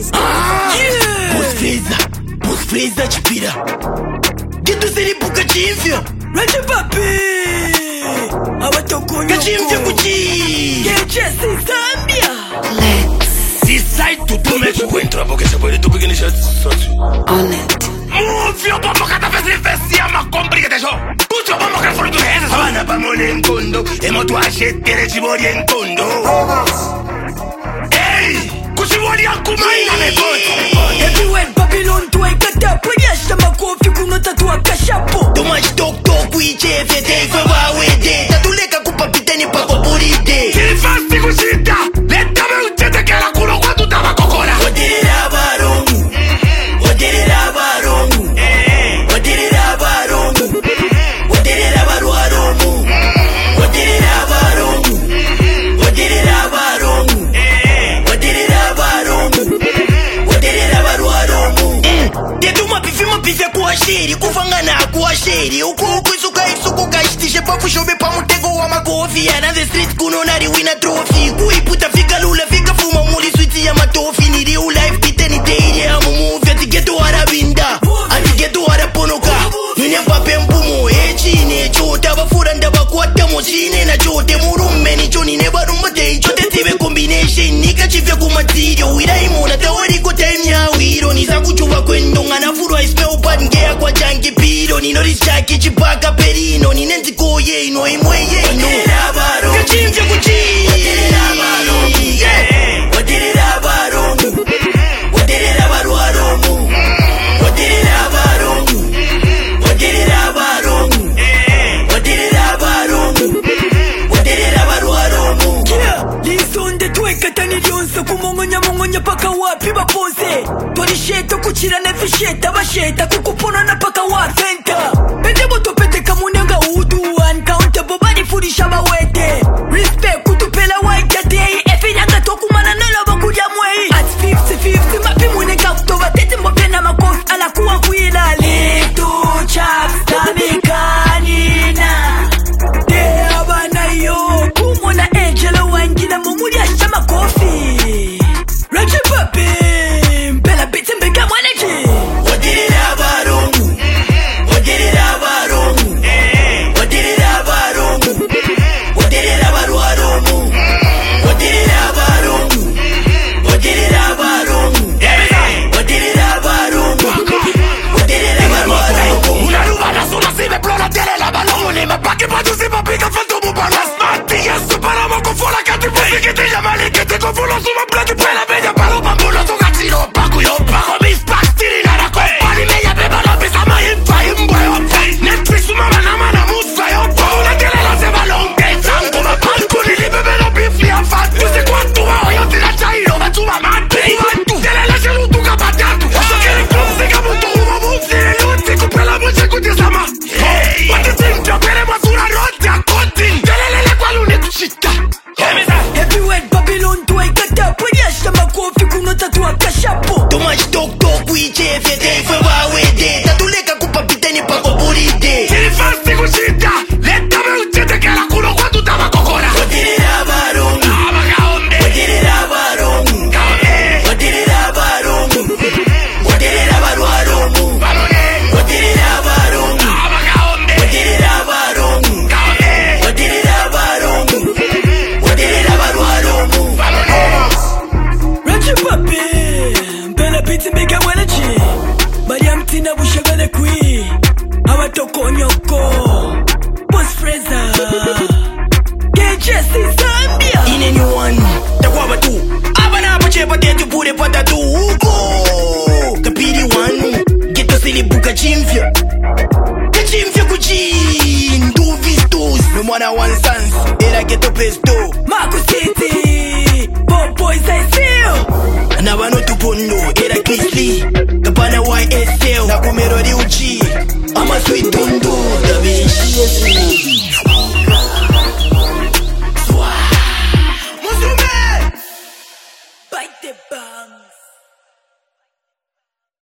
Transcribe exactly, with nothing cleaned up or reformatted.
Ah, Boss Fraser, Boss Fraser chipira. Geto seri buka chimfyo. Raja papi. Awatoko nyoko. Kachimfyo kuchi. Kechesi Zambia. Let's Si sai tu tu me encuentro porque se puede tu pequeño shot. on it. Mufio pomo kata fesi fesi ama compri te show. Tucho pomo kata for tu head. Sabana pa mole en kondo. Emo tu ashetere chibori en kondo. Hey, kuchibori akumai na me boy. Everywhere Babylon tu ai kata panyasha makofi kunota tu akashapo. Too much talk talk we chef day for wa we day. Tatuleka kupapiteni pa koburide. Kili fasti kushita. Leta me uchete kala kuno kwa tu taba kokora. Odirira barongu. Odirira barongu. Odirira barongu. Odirira baruarongu. Odirira barongu. Odirira barongu. Odirira barongu. Odirira baruarongu. Tetuma pifima pife kuwa shiri. Kufangana kuwa shiri. Uku uku isuka isuku kashtishe papu shobe pa mutego wa makofi. And the street kuno nari wina trophy. Kuiputa fika lula fika fuma muli switi ya matofi. Ni real life kiteni teiri ya mumuvi. Ati geto warabinda. Ati geto waraponoka. Nini pape mpumo echi ne chote. Bafura ndaba kuata mochine na chote. Murume ni choni ne barumba day. Chote tibe combination. Nika chifya kumatirio. Wira imona tawari ko time ya wiro. Niza kuchuwa kwendo. Ngana furu I smell bad ngea kwa jangi piro. Nino rishaki chipaka perino. Ninenzi koye ino imwe ye ino. Odirira barongu. Kachimfya kuchi. Odirira barongu. Yeah. Odirira barongu. Odirira baruarongu. Odirira barongu. Odirira barongu. Odirira barongu. Odirira baruarongu. Lisonde tuwekata nilionsa kumongonya mongonya paka wapi bapose. Tolisheta kuchira nefisheta basheta kukupona na paka wafenta. Pende boto pete kamunenga udu uncountable body furisha mawete. Respect kutupela waikate efi nyanga tokumana nela bakuja mwei. At fifty fifty mapi munenga kutoba tete mbopena makofi ala kuwa kuila. Litu chaps tamikanina. Te abana yo kumona angela wangina mumuli asha makofi. Raja papi mpela biti mbega mwanaji. Odirira barongu. Odirira barongu. Odirira barongu. Odirira baruarongu. Odirira barongu. Odirira barongu. Odirira barongu. Odirira baruarongu. Una lumana sola si me plora tele la balone. Ma pa' que pa' tu si pa' pica falta mu para las matillas. Superamos con fola que te pusi que te llama y que te confulo suma plata y pela bella para los bambulos tu gatino. Paco yo pago mis packs tirinara con pari media beba la pesa más infa y un huevo. Netflix su mamá na mana musa yo pago la tele la se balón. Que sango ma palco ni li bebe no bifia fat. Tu sé cuánto va hoy te la chairo va tu mamá. Tu tele la chelu tu capatatu. Eso quiere club se capo tu humo musi. Yo te compré la mucha con diez ama. What you think? Yo queremos una rota contin. Tele le cual un chita. Everywhere Babylon tu ai kata panyasha makofi kunota tu akashapo. Too much talk talk we chef day for wa we day. Tatuleka kupapiteni pa koburide. Kili fasti kushita. Leta me uchete kala kuno kwa tu taba kokora. Odirira barongu. Odirira barongu. Odirira barongu. Odirira baruarongu. Odirira barongu. Odirira barongu. Odirira barongu. Odirira baruarongu. Raja papi mpela biti mbega mwanaji. Maria mtina bushagale kui. Awatoko nyoko. Boss Fraser. Kechesi Zambia. In anyone, takwa batu. Abana apache patetu pure patatu. Uko kapiri one. Geto silibuka chimfya. Kachimfya kuchi. Ndu vistos. No mwana one sans. Era geto pesto. Marco City. Bob boys I feel. Na bano tupondo. Era Kisly. Kapana Y S L. Na kumero riuchi. Ama sweet dondo. Da bishi.